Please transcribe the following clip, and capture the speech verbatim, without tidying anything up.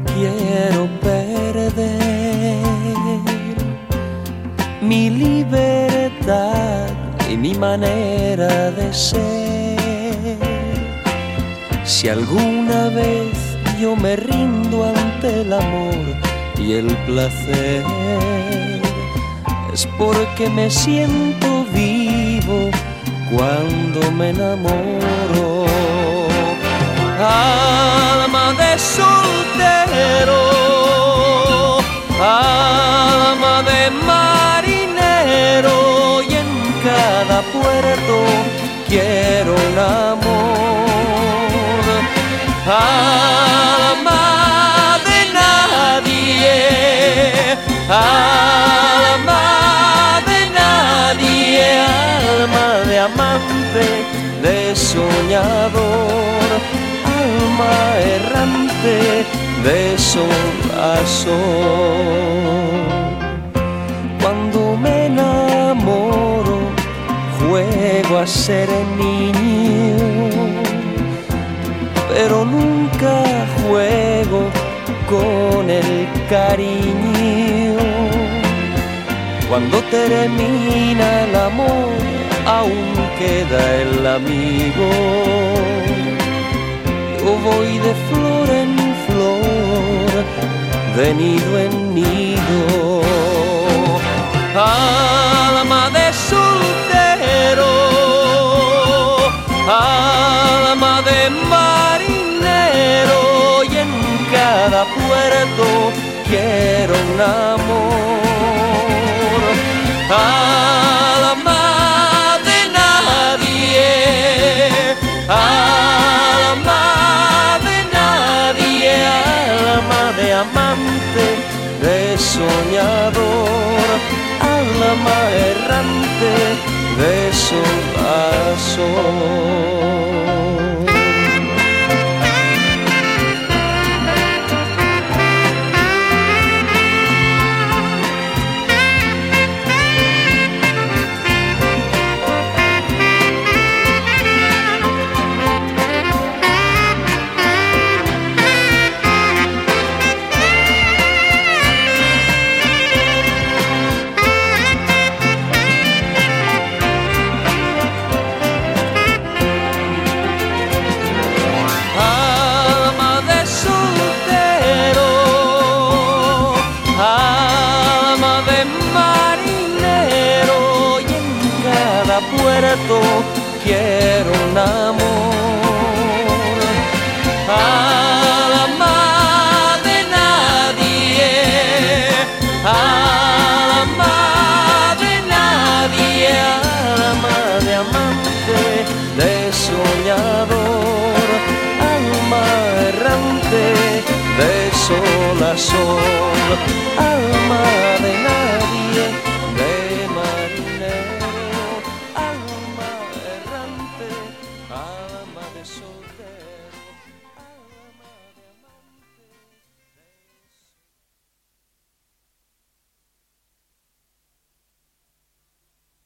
quiero perder mi libertad y mi manera de ser. Si alguna vez yo me rindo ante el amor y el placer, es porque me siento vivo cuando me enamoro. Alma de soltero, alma de marinero, y en cada puerto quiero un amor. Alma de nadie, alma de nadie, alma de amante, de soñador, alma errante, de sol a sol. Cuando me enamoro, juego a ser niño, pero nunca juego con el cariño. Cuando termina el amor, aún queda el amigo. Yo voy de flor en flor, de nido en nido. Alma de soltero, alma de marinero, y en cada puerto quiero un amor. Alma de nadie, alma de nadie, alma de amante, de soñador, alma errante, de sol a sol. Puerto quiero un amor. Alma de nadie, alma de nadie, alma de amante, de soñador, alma errante, de sol a sol, alma